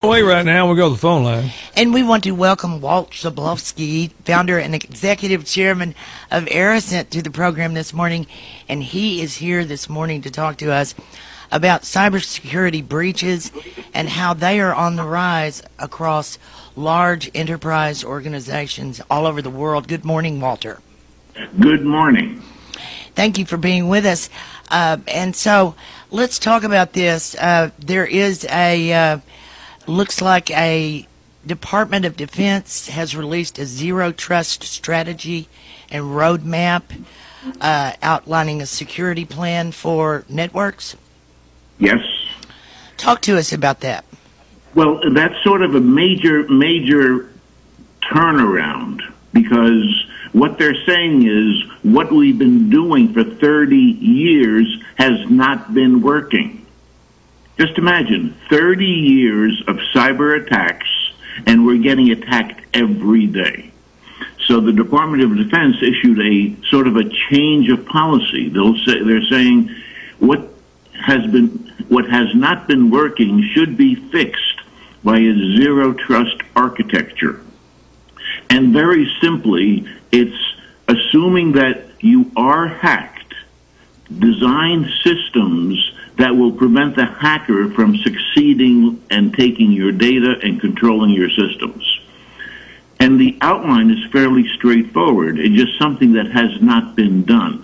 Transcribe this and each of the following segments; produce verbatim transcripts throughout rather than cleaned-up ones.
Away right now, we'll go to the phone line. And we want to welcome Walt Zablofsky, founder and executive chairman of Aricent, to the program this morning. And he is here this morning to talk to us about cybersecurity breaches and how they are on the rise across large enterprise organizations all over the world. Good morning, Walter. Good morning. Thank you for being with us. Uh, and so let's talk about this. Uh, there is a... Uh, Looks like a Department of Defense has released a zero trust strategy and roadmap uh, outlining a security plan for networks. Yes. Talk to us about that. Well, that's sort of a major, major turnaround, because what they're saying is what we've been doing for thirty years has not been working. Just imagine thirty years of cyber attacks, and we're getting attacked every day. So the Department of Defense issued a sort of a change of policy. They'll say, they're saying what has been, what has not been working should be fixed by a zero trust architecture. And very simply, it's assuming that you are hacked, design systems that will prevent the hacker from succeeding and taking your data and controlling your systems. And the outline is fairly straightforward. It's just something that has not been done.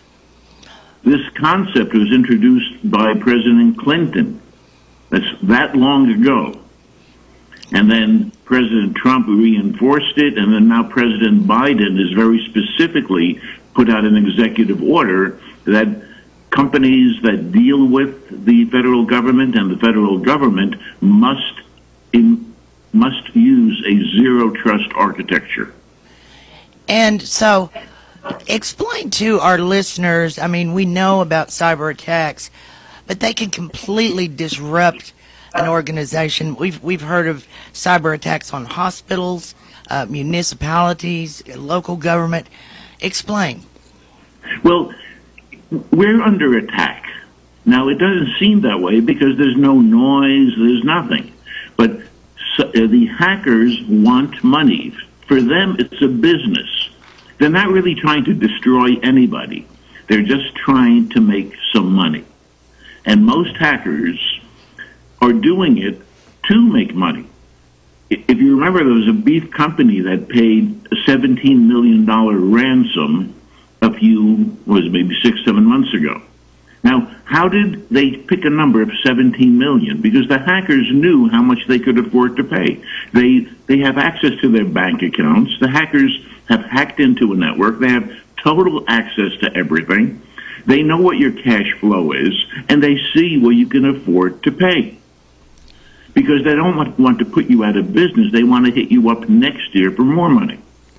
This concept was introduced by President Clinton. That's that long ago. And then President Trump reinforced it, and then now President Biden has very specifically put out an executive order that companies that deal with the federal government and the federal government must in, must use a zero trust architecture. And so, explain to our listeners, I mean, we know about cyber attacks, but they can completely disrupt an organization. We've, we've heard of cyber attacks on hospitals, uh, municipalities, local government. Explain. Well, we're under attack. Now, it doesn't seem that way because there's no noise, there's nothing. But so, uh, the hackers want money. For them, it's a business. They're not really trying to destroy anybody. They're just trying to make some money. And most hackers are doing it to make money. If you remember, there was a beef company that paid a seventeen million dollars ransom a few, was maybe six, seven months ago. Now, how did they pick a number of seventeen million? Because the hackers knew how much they could afford to pay. They they have access to their bank accounts. The hackers have hacked into a network. They have total access to everything. They know what your cash flow is, and they see what you can afford to pay. Because they don't want, want to put you out of business. They want to hit you up next year for more money.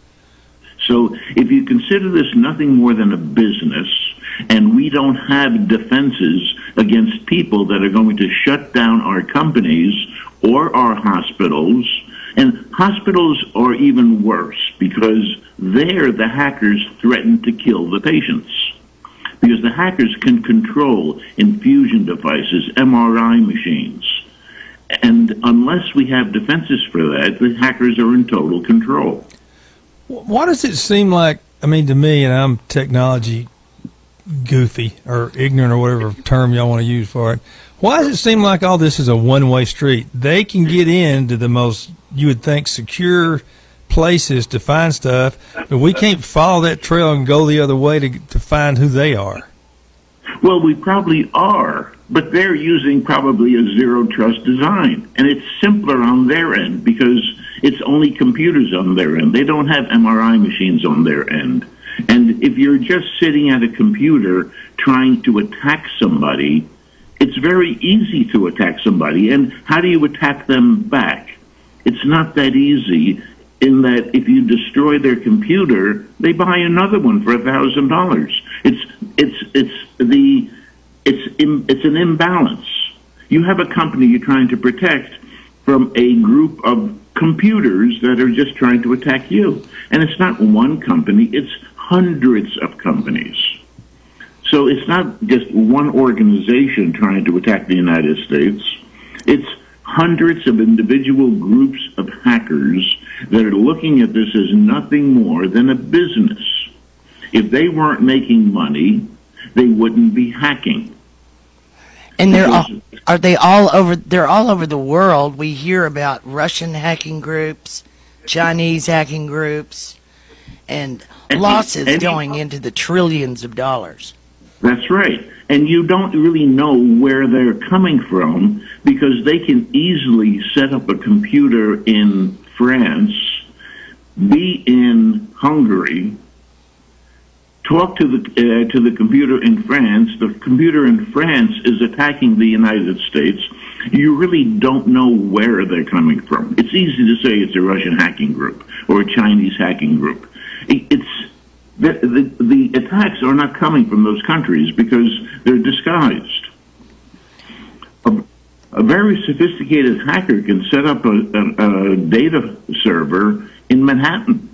So if you consider this nothing more than a business, and we don't have defenses against people that are going to shut down our companies or our hospitals, and hospitals are even worse because there the hackers threaten to kill the patients. Because the hackers can control infusion devices, M R I machines. And unless we have defenses for that, the hackers are in total control. Why does it seem like, I mean, to me, and I'm technology goofy or ignorant or whatever term y'all want to use for it, why does it seem like all this is a one-way street? They can get into the most, you would think, secure places to find stuff, but we can't follow that trail and go the other way to, to find who they are. Well, we probably are, but they're using probably a zero-trust design, and it's simpler on their end because it's only computers on their end. They don't have M R I machines on their end. And if you're just sitting at a computer trying to attack somebody, it's very easy to attack somebody. And how do you attack them back? It's not that easy, in that if you destroy their computer, they buy another one for a thousand dollars. It's it's it's the it's in, it's an imbalance. You have a company you're trying to protect from a group of computers that are just trying to attack you, and it's not one company; it's hundreds of companies. So it's not just one organization trying to attack the United States. It's hundreds of individual groups of hackers that are looking at this as nothing more than a business. If they weren't making money, they wouldn't be hacking. And they're all, are they all over? They're all over the world. We hear about Russian hacking groups, Chinese hacking groups, and losses and, going into the trillions of dollars. That's right. And you don't really know where they're coming from because they can easily set up a computer in France, be in Hungary, talk to the uh, to the computer in France. The computer in France is attacking the United States. You really don't know where they're coming from. It's easy to say it's a Russian hacking group or a Chinese hacking group. It's the, the, the attacks are not coming from those countries because they're disguised. A, a very sophisticated hacker can set up a, a, a data server in Manhattan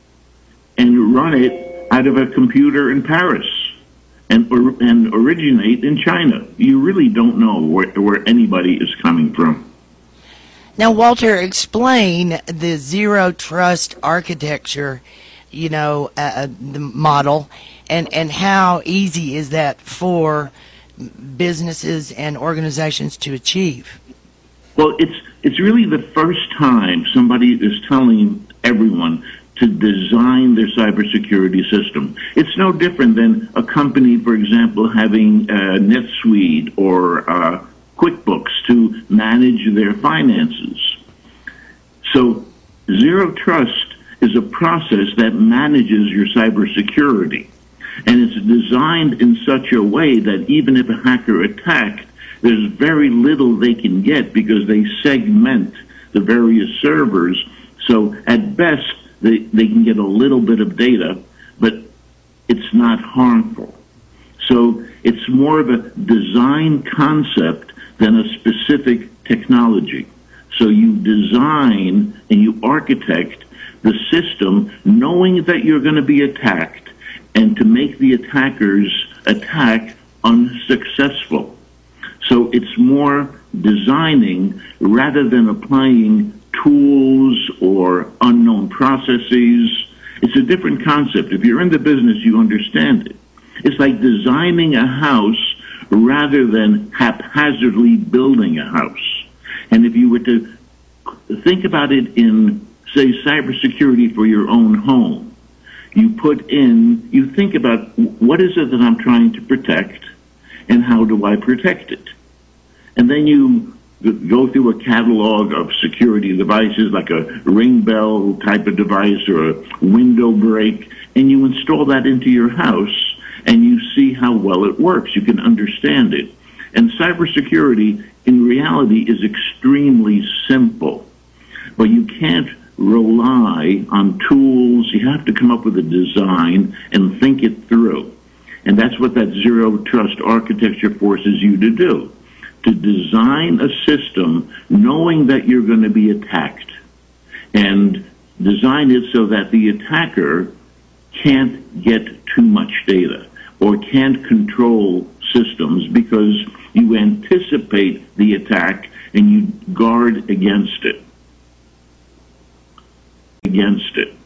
and run it out of a computer in Paris and, or, and originate in China. You really don't know where, where anybody is coming from. Now, Walter, explain the zero trust architecture, you know, uh, the model, and, and how easy is that for businesses and organizations to achieve? Well, it's it's really the first time somebody is telling everyone to design their cybersecurity system. It's no different than a company, for example, having uh, NetSuite or uh, QuickBooks to manage their finances. So Zero Trust is a process that manages your cybersecurity. And it's designed in such a way that even if a hacker attacked, there's very little they can get because they segment the various servers. So at best, they, they can get a little bit of data, but it's not harmful. So it's more of a design concept than a specific technology. So you design and you architect the system knowing that you're going to be attacked and to make the attacker's attack unsuccessful. So it's more designing rather than applying tools or unknown processes. It's a different concept. If you're in the business, you understand it. It's like designing a house rather than haphazardly building a house. And if you were to think about it in, say, cybersecurity for your own home, you put in, you think about what is it that I'm trying to protect and how do I protect it? And then you go through a catalog of security devices like a ring bell type of device or a window break, and you install that into your house and you see how well it works. You can understand it. And cybersecurity in reality is extremely simple, but you can't rely on tools. You have to come up with a design and think it through. And that's what that zero trust architecture forces you to do, to design a system knowing that you're going to be attacked and design it so that the attacker can't get too much data or can't control systems because you anticipate the attack and you guard against it. Against it.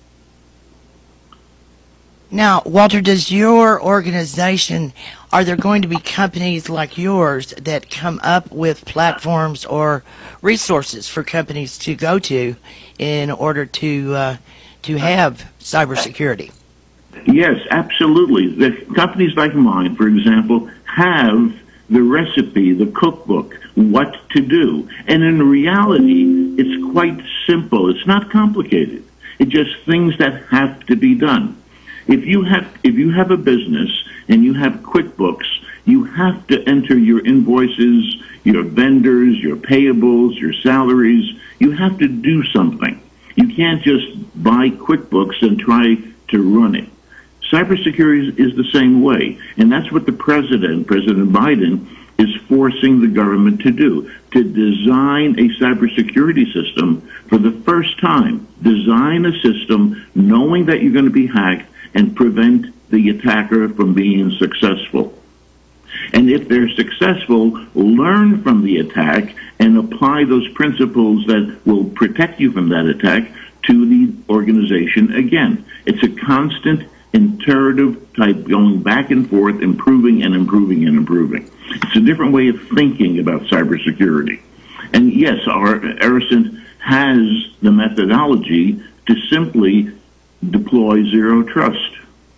Now, Walter, does your organization, are there going to be companies like yours that come up with platforms or resources for companies to go to in order to uh, to have cybersecurity? Yes, absolutely. The companies like mine, for example, have the recipe, the cookbook, what to do. And in reality, it's quite simple. It's not complicated. It's just things that have to be done. If you have if you have a business and you have QuickBooks, you have to enter your invoices, your vendors, your payables, your salaries. You have to do something. You can't just buy QuickBooks and try to run it. Cybersecurity is the same way, and that's what the president, President Biden, is forcing the government to do, to design a cybersecurity system for the first time. Design a system knowing that you're going to be hacked and prevent the attacker from being successful. And if they're successful, learn from the attack and apply those principles that will protect you from that attack to the organization again. It's a constant iterative type going back and forth, improving and improving and improving. It's a different way of thinking about cybersecurity. And yes, our Aricent has the methodology to simply deploy zero trust.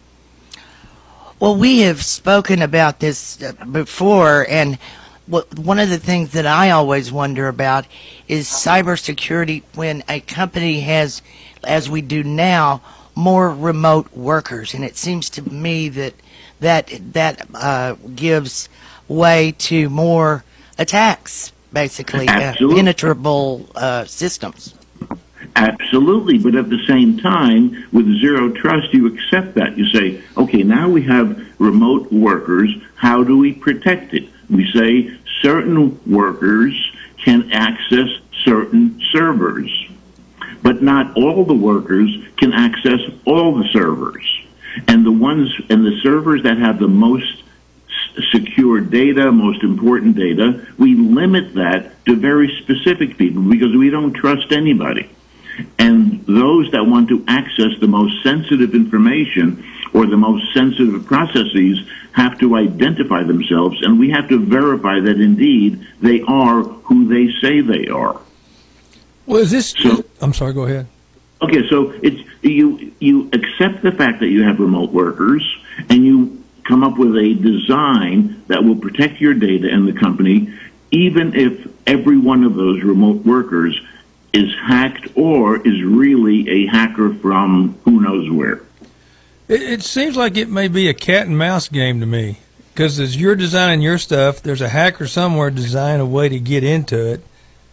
Well, we have spoken about this uh, before, and what, one of the things that I always wonder about is cybersecurity when a company has, as we do now, more remote workers. And it seems to me that that, that uh, gives way to more attacks, basically, uh, penetrable uh, systems. Absolutely, but at the same time, with zero trust, you accept that. You say, okay, now we have remote workers. How do we protect it? We say certain workers can access certain servers, but not all the workers can access all the servers. And the ones and the servers that have the most secure data, most important data, we limit that to very specific people because we don't trust anybody. And those that want to access the most sensitive information or the most sensitive processes have to identify themselves, and we have to verify that indeed they are who they say they are. Well, is this... So, I'm sorry, go ahead. Okay, so it's you, you accept the fact that you have remote workers, and you come up with a design that will protect your data and the company, even if every one of those remote workers is hacked or is really a hacker from who knows where. It, it seems like it may be a cat and mouse game to me, because as you're designing your stuff, there's a hacker somewhere designing a way to get into it,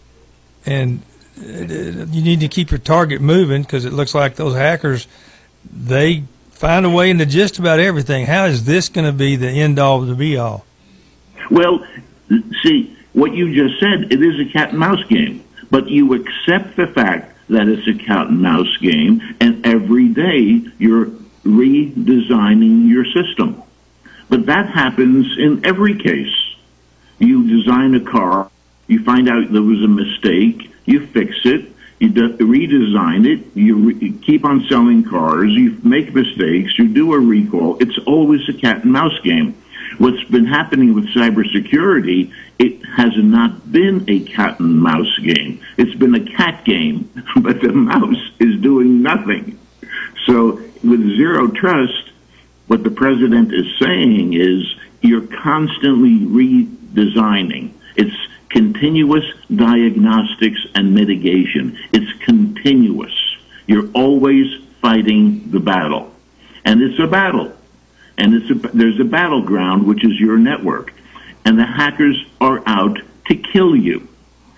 and you need to keep your target moving because it looks like those hackers, they find a way into just about everything. How is this going to be the end all, the be all? Well, see, what you just said, it is a cat and mouse game. But you accept the fact that it's a cat and mouse game, and every day you're redesigning your system. But that happens in every case. You design a car, you find out there was a mistake, you fix it, you de- redesign it, you, re- you keep on selling cars, you make mistakes, you do a recall. It's always a cat and mouse game. What's been happening with cybersecurity, it has not been a cat and mouse game. It's been a cat game, but the mouse is doing nothing. So with zero trust, what the president is saying is you're constantly redesigning. It's continuous diagnostics and mitigation. It's continuous. You're always fighting the battle. And it's a battle. And it's a, there's a battleground, which is your network. And the hackers are out to kill you.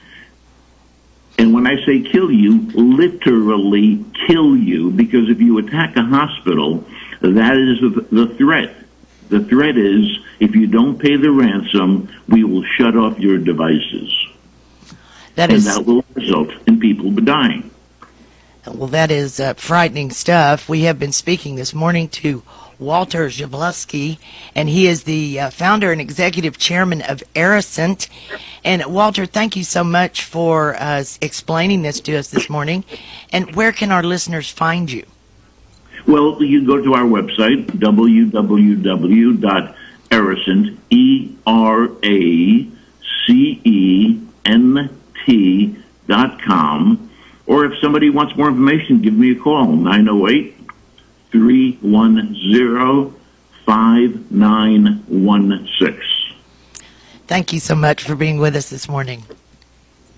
And when I say kill you, literally kill you, because if you attack a hospital, that is the, the threat. The threat is, if you don't pay the ransom, we will shut off your devices. That and is, that will result in people dying. Well, that is uh, frightening stuff. We have been speaking this morning to Walter Jablonski, and he is the uh, founder and executive chairman of Aricent. And Walter, thank you so much for uh, explaining this to us this morning. And where can our listeners find you? Well, you go to our website, w w w dot aricent, E R A C E N T dot com. Or if somebody wants more information, give me a call, nine oh eight, three one zero, five nine one six. Thank you so much for being with us this morning.